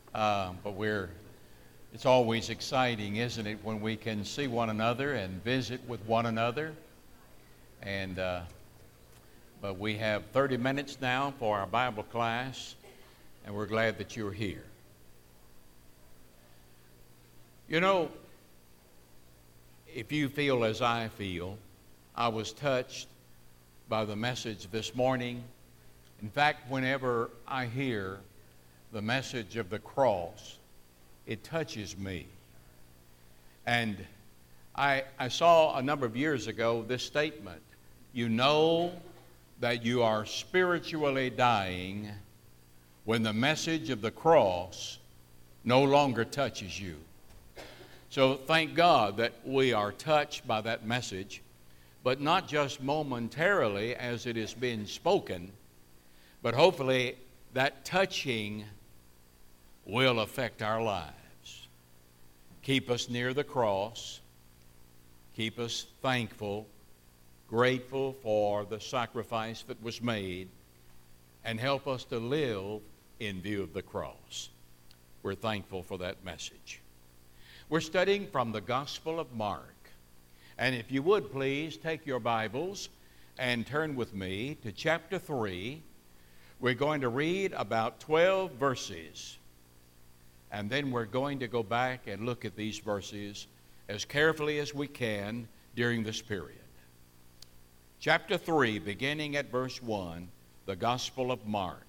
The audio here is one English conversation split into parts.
But it's always exciting, isn't it, when we can see one another and visit with one another. And but we have 30 minutes now for our Bible class, and we're glad that you're here. You know, if you feel as I feel, I was touched by the message this morning. In fact, whenever I hear the message of the cross, it touches me. And I saw a number of years ago this statement: you know that you are spiritually dying when the message of the cross no longer touches you. So thank God that we are touched by that message, but not just momentarily as it is being spoken, but hopefully that touching will affect our lives. Keep us near the cross. Keep us thankful, grateful for the sacrifice that was made, and help us to live in view of the cross. We're thankful for that message. We're studying from the Gospel of Mark. And if you would please take your Bibles and turn with me to chapter 3. We're going to read about 12 verses. And then we're going to go back and look at these verses as carefully as we can during this period. Chapter 3, beginning at verse 1, the Gospel of Mark.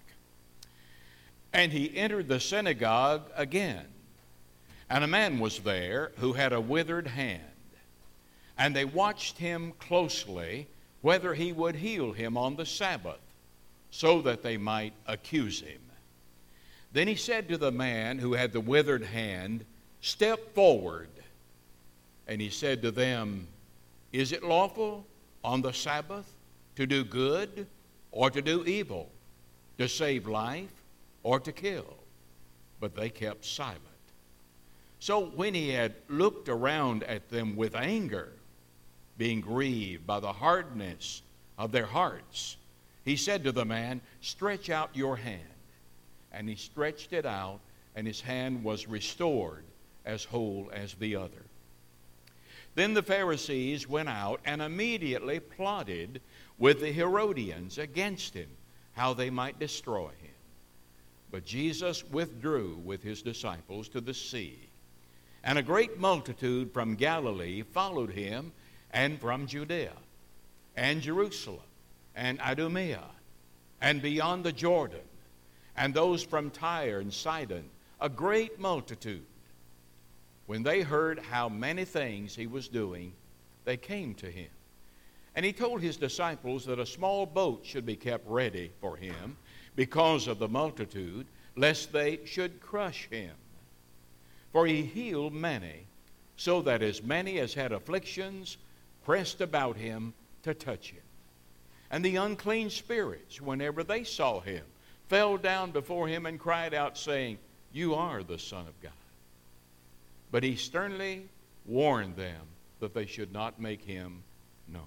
And he entered the synagogue again, and a man was there who had a withered hand. And they watched him closely, whether he would heal him on the Sabbath, so that they might accuse him. Then he said to the man who had the withered hand, "Step forward." And he said to them, "Is it lawful on the Sabbath to do good or to do evil, to save life or to kill?" But they kept silent. So when he had looked around at them with anger, being grieved by the hardness of their hearts, he said to the man, "Stretch out your hand." And he stretched it out, and his hand was restored as whole as the other. Then the Pharisees went out and immediately plotted with the Herodians against him, how they might destroy him. But Jesus withdrew with his disciples to the sea. And a great multitude from Galilee followed him, and from Judea, and Jerusalem, and Idumea, and beyond the Jordan, and those from Tyre and Sidon, a great multitude. When they heard how many things he was doing, they came to him. And he told his disciples that a small boat should be kept ready for him because of the multitude, lest they should crush him. For he healed many, so that as many as had afflictions pressed about him to touch him. And the unclean spirits, whenever they saw him, fell down before him and cried out, saying, "You are the Son of God." But he sternly warned them that they should not make him known.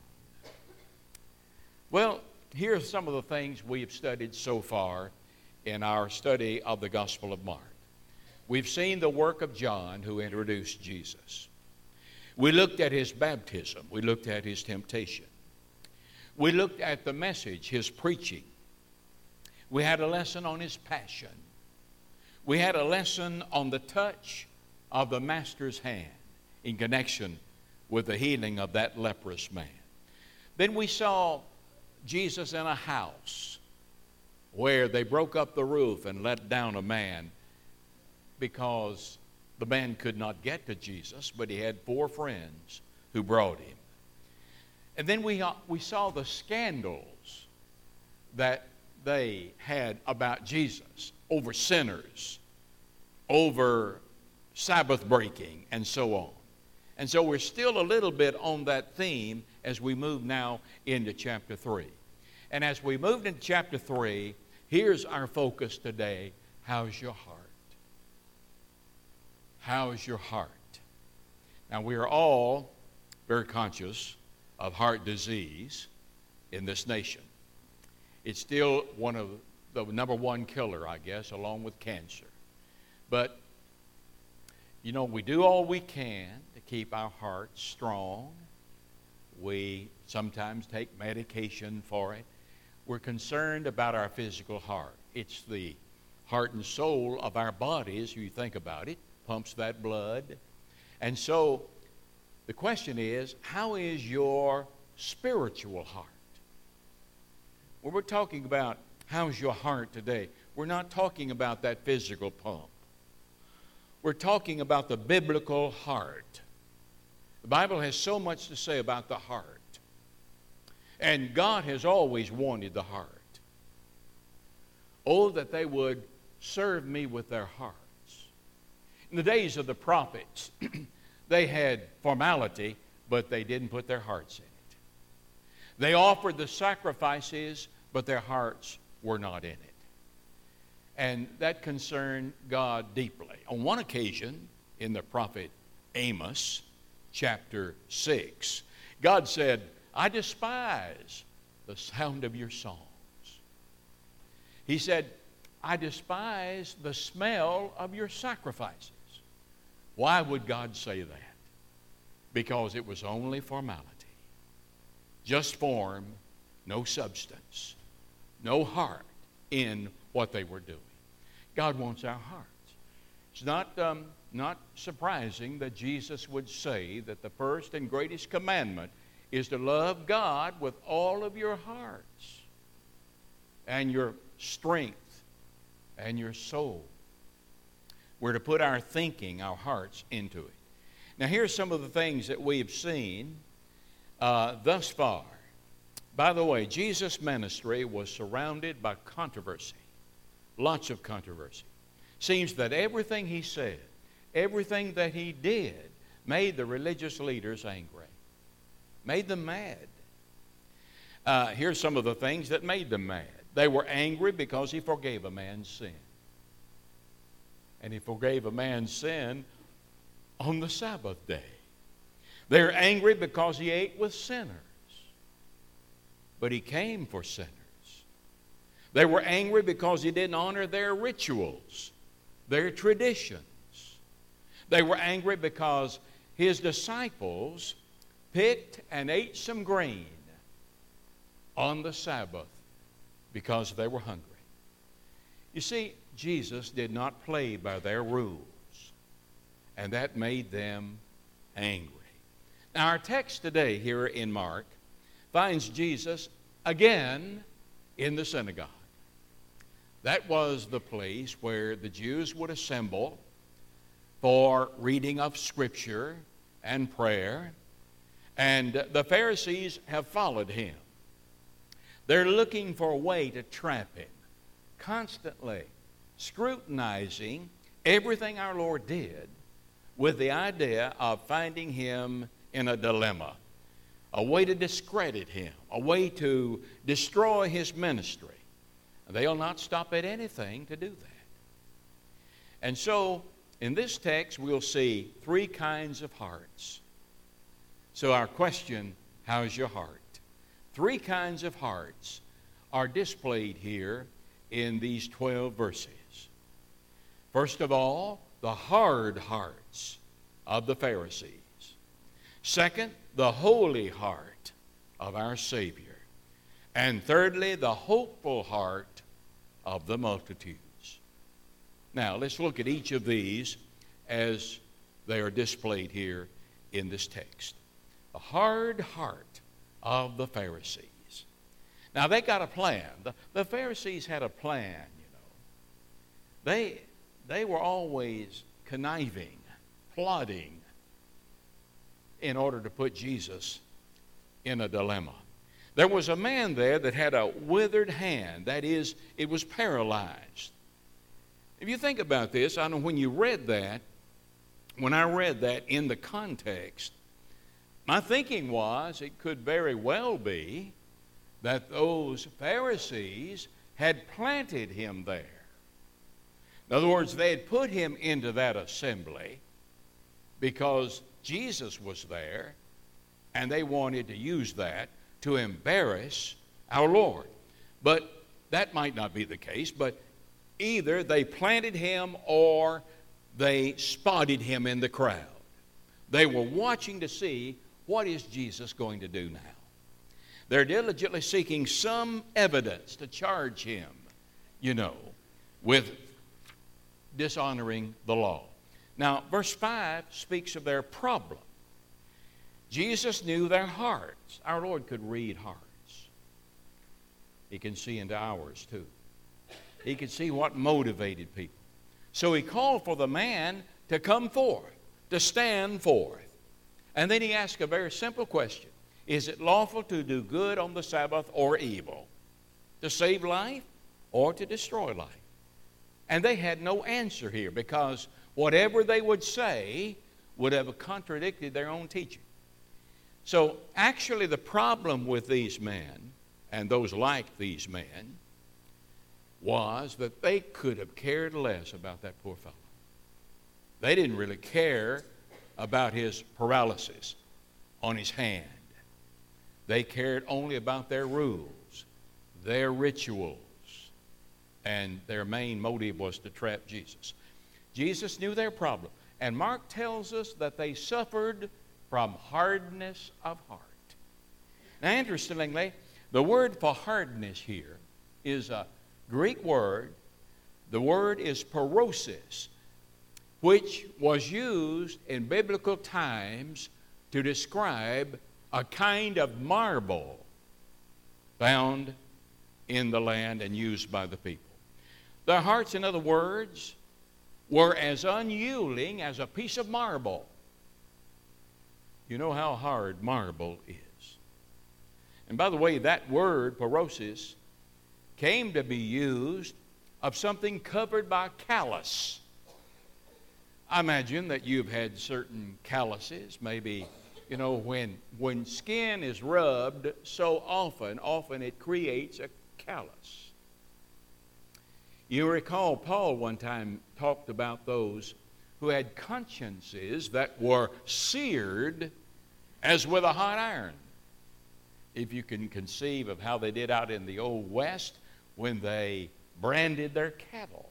Well, here are some of the things we have studied so far in our study of the Gospel of Mark. We've seen the work of John, who introduced Jesus. We looked at his baptism. We looked at his temptation. We looked at the message, his preaching. We had a lesson on his passion. We had a lesson on the touch of the Master's hand in connection with the healing of that leprous man. Then we saw Jesus in a house where they broke up the roof and let down a man because the man could not get to Jesus, but he had 4 friends who brought him. And then we saw the scandals that they had about Jesus over sinners, over Sabbath breaking, and so on. And so we're still a little bit on that theme as we move now into chapter 3. And as we move into chapter 3, here's our focus today. How's your heart? How's your heart? Now, we are all very conscious of heart disease in this nation. It's still one of the number one killer, I guess, along with cancer. But, we do all we can to keep our hearts strong. We sometimes take medication for it. We're concerned about our physical heart. It's the heart and soul of our bodies, you think about it, pumps that blood. And so the question is, how is your spiritual heart? When we're talking about how's your heart today, we're not talking about that physical pump. We're talking about the biblical heart. The Bible has so much to say about the heart. And God has always wanted the heart. Oh, that they would serve me with their hearts. In the days of the prophets, they had formality, but they didn't put their hearts in it. They offered the sacrifices, but their hearts were not in it. And that concerned God deeply. On one occasion, in the prophet Amos, chapter 6, God said, I despise the sound of your songs. He said, I despise the smell of your sacrifices. Why would God say that? Because it was only formality. Just form, no substance, no heart in what they were doing. God wants our hearts. It's not surprising that Jesus would say that the first and greatest commandment is to love God with all of your hearts and your strength and your soul. We're to put our thinking, our hearts into it. Now here's some of the things that we have seen thus far. By the way, Jesus' ministry was surrounded by controversy. Lots of controversy. Seems that everything he said, everything that he did, made the religious leaders angry. Made them mad. Here's some of the things that made them mad. They were angry because he forgave a man's sin. And he forgave a man's sin on the Sabbath day. They're angry because he ate with sinners. But he came for sinners. They were angry because he didn't honor their rituals, their traditions. They were angry because his disciples picked and ate some grain on the Sabbath because they were hungry. You see, Jesus did not play by their rules, and that made them angry. Now, our text today here in Mark finds Jesus again in the synagogue. That was the place where the Jews would assemble for reading of Scripture and prayer. And the Pharisees have followed him. They're looking for a way to trap him, constantly scrutinizing everything our Lord did with the idea of finding him in a dilemma, a way to discredit him, a way to destroy his ministry. They'll not stop at anything to do that. And so, in this text, we'll see three kinds of hearts. So our question, how's your heart? Three kinds of hearts are displayed here in these 12 verses. First of all, the hard hearts of the Pharisees. Second, the holy heart of our Savior. And thirdly, the hopeful heart of the multitudes. Now, let's look at each of these as they are displayed here in this text. The hard heart of the Pharisees. Now, they got a plan. The Pharisees had a plan, you know. They were always conniving, plotting, in order to put Jesus in a dilemma. There was a man there that had a withered hand. That is, it was paralyzed. If you think about this, I know when I read that in the context, my thinking was it could very well be that those Pharisees had planted him there. In other words, they had put him into that assembly because Jesus was there, and they wanted to use that to embarrass our Lord. But that might not be the case, but either they planted him or they spotted him in the crowd. They were watching to see, what is Jesus going to do now? They're diligently seeking some evidence to charge him, with dishonoring the law. Now, verse 5 speaks of their problem. Jesus knew their hearts. Our Lord could read hearts. He can see into ours too. He could see what motivated people. So he called for the man to come forth, to stand forth. And then he asked a very simple question. Is it lawful to do good on the Sabbath or evil? To save life or to destroy life? And they had no answer here, because whatever they would say would have contradicted their own teaching. So actually the problem with these men, and those like these men, was that they could have cared less about that poor fellow. They didn't really care about his paralysis on his hand. They cared only about their rules, their rituals, and their main motive was to trap Jesus. Jesus knew their problem, and Mark tells us that they suffered from hardness of heart. Now, interestingly, the word for hardness here is a Greek word. The word is parosis, which was used in biblical times to describe a kind of marble found in the land and used by the people. Their hearts, in other words, were as unyielding as a piece of marble. You know how hard marble is. And by the way, that word, parosis, came to be used of something covered by callus. I imagine that you've had certain calluses, maybe, when skin is rubbed so often it creates a callus. You recall Paul one time talked about those who had consciences that were seared as with a hot iron. If you can conceive of how they did out in the Old West when they branded their cattle.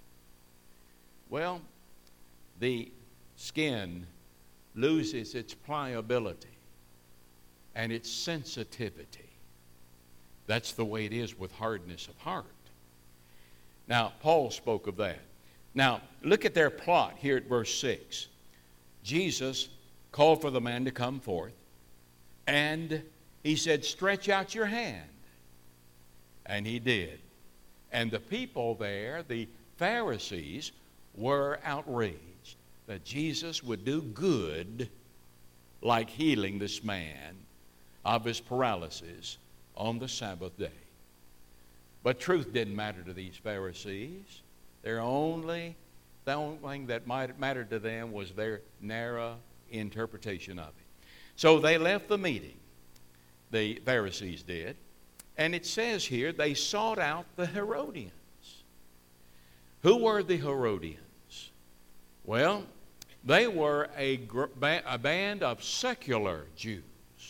Well, the skin loses its pliability and its sensitivity. That's the way it is with hardness of heart. Now, Paul spoke of that. Now, look at their plot here at verse 6. Jesus called for the man to come forth, and he said, "Stretch out your hand." And he did. And the people there, the Pharisees, were outraged that Jesus would do good like healing this man of his paralysis on the Sabbath day. But truth didn't matter to these Pharisees. The only thing that mattered to them was their narrow interpretation of it. So they left the meeting, the Pharisees did, and it says here they sought out the Herodians. Who were the Herodians? Well, they were a band of secular Jews,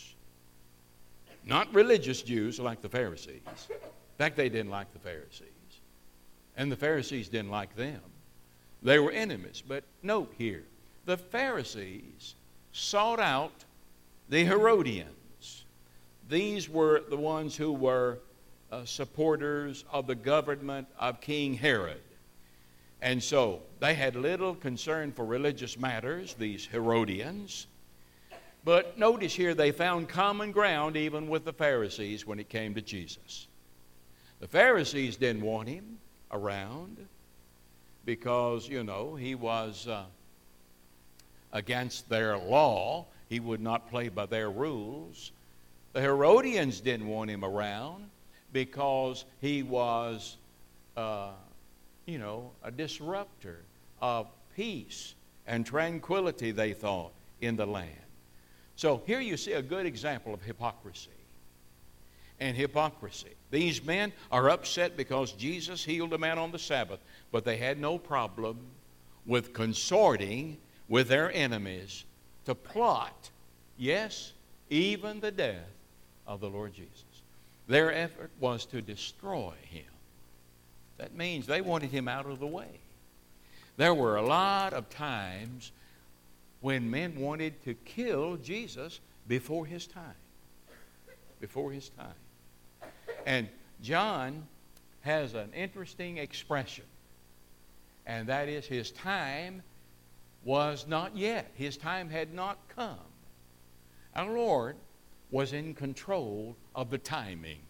not religious Jews like the Pharisees. In fact, they didn't like the Pharisees, and the Pharisees didn't like them. They were enemies. But note here, the Pharisees sought out the Herodians. These were the ones who were supporters of the government of King Herod. And so they had little concern for religious matters, these Herodians. But notice here, they found common ground even with the Pharisees when it came to Jesus. The Pharisees didn't want him around because, he was against their law. He would not play by their rules. The Herodians didn't want him around because he was, a disruptor of peace and tranquility, they thought, in the land. So here you see a good example of hypocrisy. And hypocrisy. These men are upset because Jesus healed a man on the Sabbath, but they had no problem with consorting with their enemies to plot, yes, even the death of the Lord Jesus. Their effort was to destroy him. That means they wanted him out of the way. There were a lot of times when men wanted to kill Jesus before his time. Before his time. And John has an interesting expression, and that is his time was not yet. His time had not come. Our Lord was in control of the timing.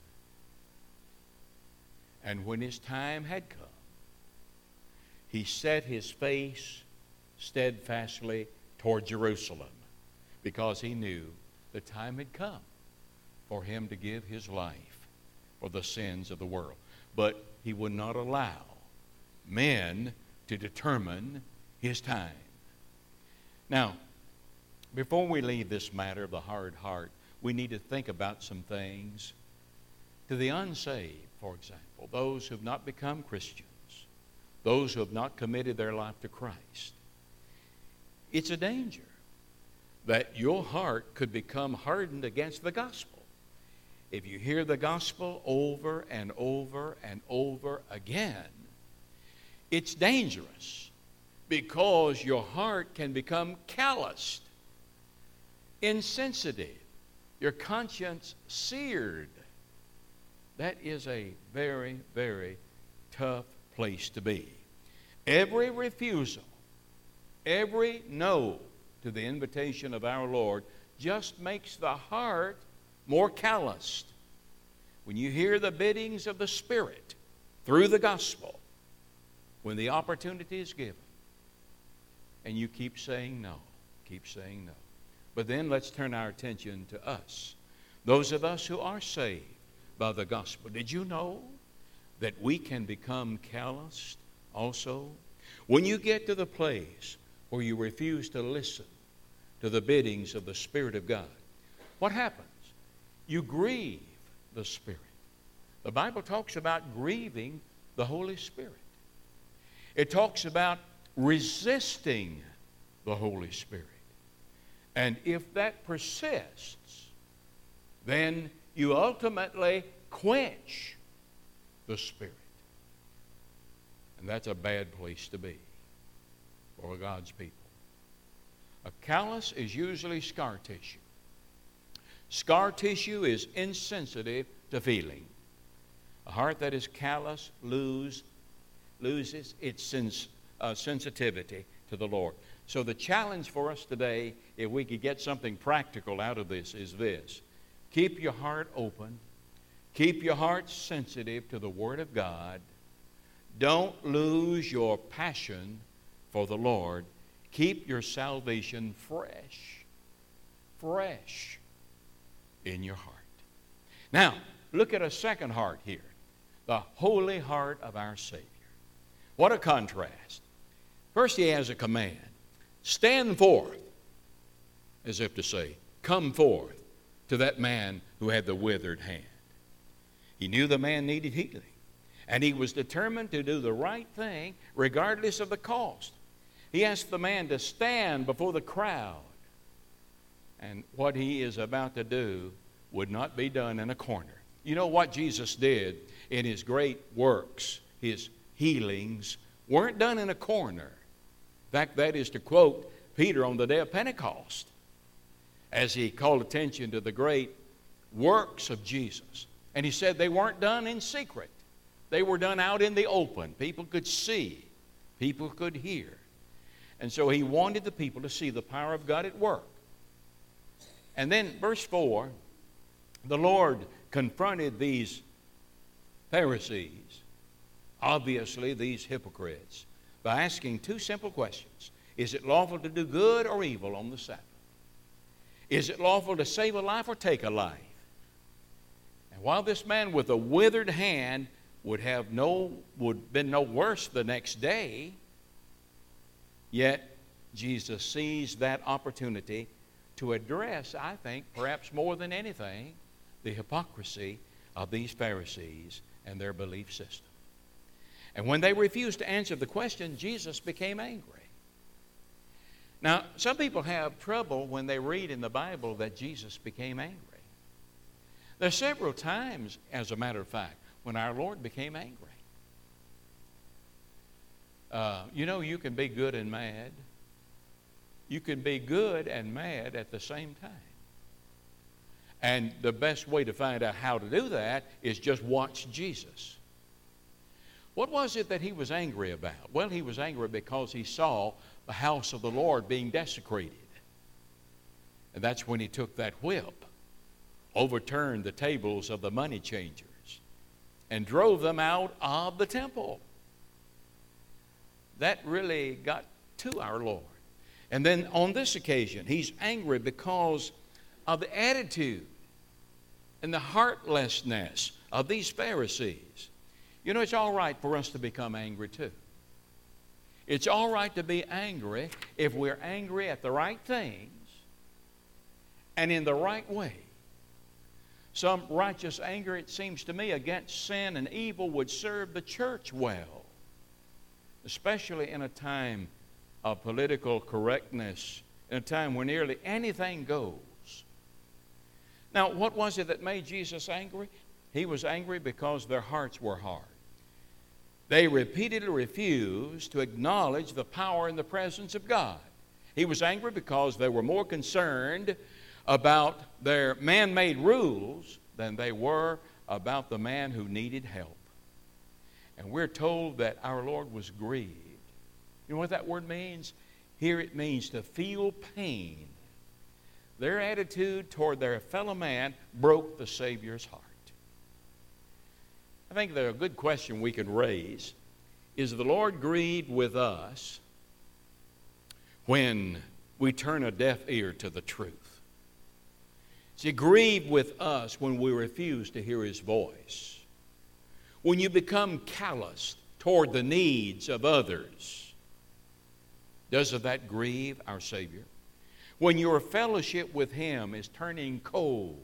And when his time had come, he set his face steadfastly toward Jerusalem, because he knew the time had come for him to give his life for the sins of the world. But he would not allow men to determine his time. Now, before we leave this matter of the hard heart, we need to think about some things. To the unsaved, for example, those who have not become Christians, those who have not committed their life to Christ, it's a danger that your heart could become hardened against the gospel. If you hear the gospel over and over and over again, it's dangerous, because your heart can become calloused, insensitive, your conscience seared. That is a very, very tough place to be. Every refusal, every no to the invitation of our Lord just makes the heart more calloused. When you hear the biddings of the Spirit through the gospel, when the opportunity is given, and you keep saying no, keep saying no. But then let's turn our attention to us, those of us who are saved by the gospel. Did you know that we can become calloused also? When you get to the place where you refuse to listen to the biddings of the Spirit of God, what happens? You grieve the Spirit. The Bible talks about grieving the Holy Spirit. It talks about resisting the Holy Spirit. And if that persists, then you ultimately quench the Spirit. And that's a bad place to be for God's people. A callus is usually scar tissue. Scar tissue is insensitive to feeling. A heart that is callous loses its sensitivity to the Lord. So the challenge for us today, if we could get something practical out of this, is this. Keep your heart open. Keep your heart sensitive to the Word of God. Don't lose your passion for the Lord. Keep your salvation fresh in your heart. Now, look at a second heart here. The holy heart of our Savior. What a contrast. First, he has a command. Stand forth, as if to say, come forth to that man who had the withered hand. He knew the man needed healing, and he was determined to do the right thing regardless of the cost. He asked the man to stand before the crowd, and what he is about to do would not be done in a corner. You know what Jesus did in his great works, his healings, weren't done in a corner. In fact, that is to quote Peter on the day of Pentecost, as he called attention to the great works of Jesus. And he said they weren't done in secret. They were done out in the open. People could see. People could hear. And so he wanted the people to see the power of God at work. And then verse 4, the Lord confronted these Pharisees, obviously these hypocrites, by asking two simple questions. Is it lawful to do good or evil on the Sabbath? Is it lawful to save a life or take a life? And while this man with a withered hand would been no worse the next day, yet Jesus seized that opportunity to address, I think, perhaps more than anything, the hypocrisy of these Pharisees and their belief system. And when they refused to answer the question, Jesus became angry. Now, some people have trouble when they read in the Bible that Jesus became angry. There are several times, as a matter of fact, when our Lord became angry. You can be good and mad. You can be good and mad at the same time. And the best way to find out how to do that is just watch Jesus. What was it that he was angry about? Well, he was angry because he saw the house of the Lord being desecrated. And that's when he took that whip, overturned the tables of the money changers, and drove them out of the temple. That really got to our Lord. And then on this occasion, he's angry because of the attitude and the heartlessness of these Pharisees. It's all right for us to become angry too. It's all right to be angry if we're angry at the right things and in the right way. Some righteous anger, it seems to me, against sin and evil would serve the church well, especially in a time of political correctness, in a time where nearly anything goes. Now, what was it that made Jesus angry? He was angry because their hearts were hard. They repeatedly refused to acknowledge the power and the presence of God. He was angry because they were more concerned about their man-made rules than they were about the man who needed help. And we're told that our Lord was grieved. You know what that word means? Here it means to feel pain. Their attitude toward their fellow man broke the Savior's heart. I think that a good question we could raise is the Lord grieved with us when we turn a deaf ear to the truth? Is He grieved with us when we refuse to hear His voice? When you become calloused toward the needs of others, doesn't that grieve our Savior? When your fellowship with Him is turning cold,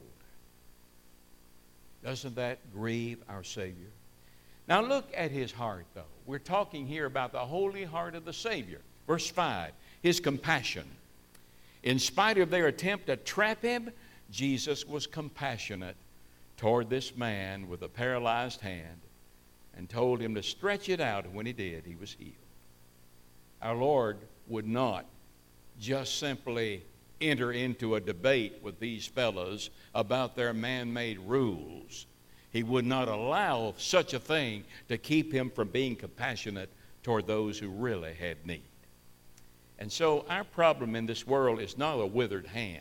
doesn't that grieve our Savior? Now look at His heart, though. We're talking here about the holy heart of the Savior. Verse 5, His compassion. In spite of their attempt to trap Him, Jesus was compassionate toward this man with a paralyzed hand and told him to stretch it out, and when he did, he was healed. Our Lord would not just simply enter into a debate with these fellows about their man-made rules. He would not allow such a thing to keep Him from being compassionate toward those who really had need. And so our problem in this world is not a withered hand.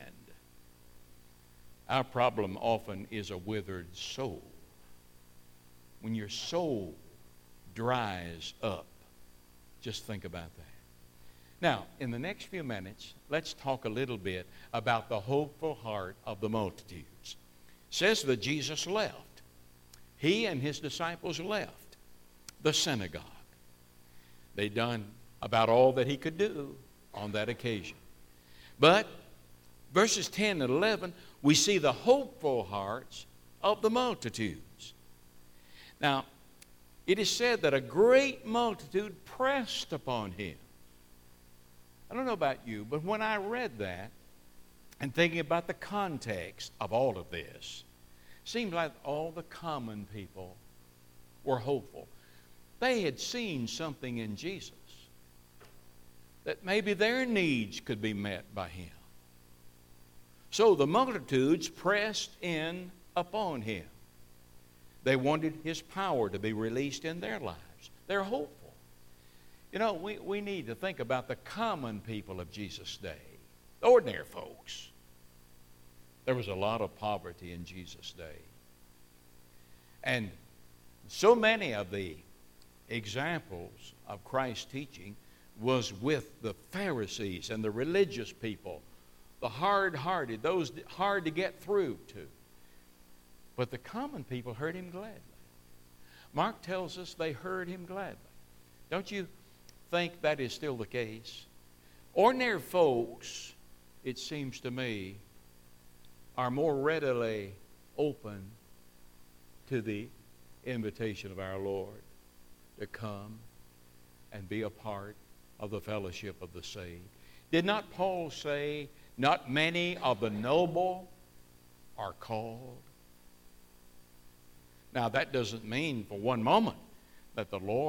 Our problem often is a withered soul. When your soul dries up, just think about that. Now, in the next few minutes, let's talk a little bit about the hopeful heart of the multitudes. It says that Jesus left. He and His disciples left the synagogue. They'd done about all that He could do on that occasion. But verses 10 and 11, we see the hopeful hearts of the multitudes. Now, it is said that a great multitude pressed upon Him. I don't know about you, but when I read that and thinking about the context of all of this, it seemed like all the common people were hopeful. They had seen something in Jesus that maybe their needs could be met by Him. So the multitudes pressed in upon Him. They wanted His power to be released in their lives. They're hopeful. We need to think about the common people of Jesus' day, the ordinary folks. There was a lot of poverty in Jesus' day. And so many of the examples of Christ's teaching was with the Pharisees and the religious people, the hard-hearted, those hard to get through to. But the common people heard Him gladly. Mark tells us they heard Him gladly. Don't you think that is still the case? Ordinary folks, it seems to me, are more readily open to the invitation of our Lord to come and be a part of the fellowship of the saved. Did not Paul say, not many of the noble are called? Now, that doesn't mean for one moment that the Lord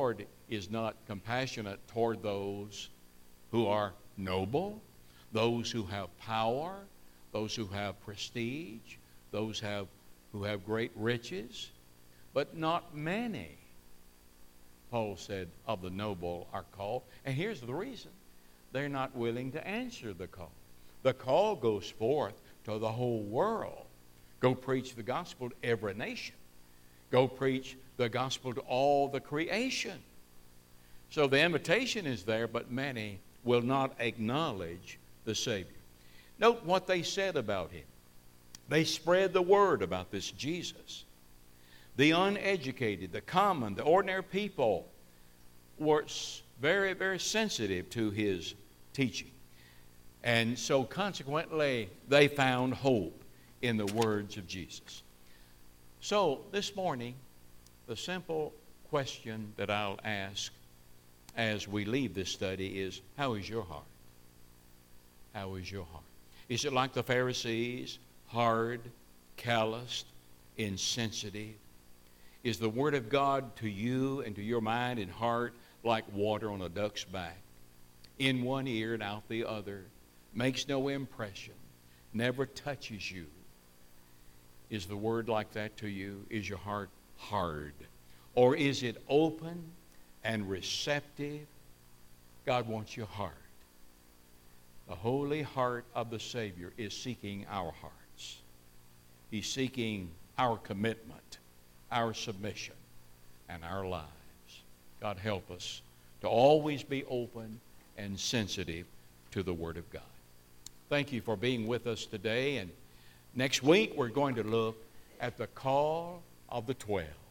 is not compassionate toward those who are noble, those who have power, those who have prestige, those who have great riches, but not many, Paul said, of the noble are called. And here's the reason. They're not willing to answer the call. The call goes forth to the whole world. Go preach the gospel to every nation. Go preach the gospel to all the creation. So the invitation is there, but many will not acknowledge the Savior. Note what they said about him. They spread the word about this Jesus. The uneducated, the common, the ordinary people were very, very sensitive to his teaching. And so consequently, they found hope in the words of Jesus. So this morning, the simple question that I'll ask as we leave this study is, how is your heart? How is your heart? Is it like the Pharisees, hard, calloused, insensitive? Is the Word of God to you and to your mind and heart like water on a duck's back? In one ear and out the other, makes no impression, never touches you. Is the Word like that to you? Is your heart hard? Or is it open and receptive? God wants your heart. The holy heart of the Savior is seeking our hearts. He's seeking our commitment, our submission, and our lives. God help us to always be open and sensitive to the Word of God. Thank you for being with us today. And next week we're going to look at the call of the 12.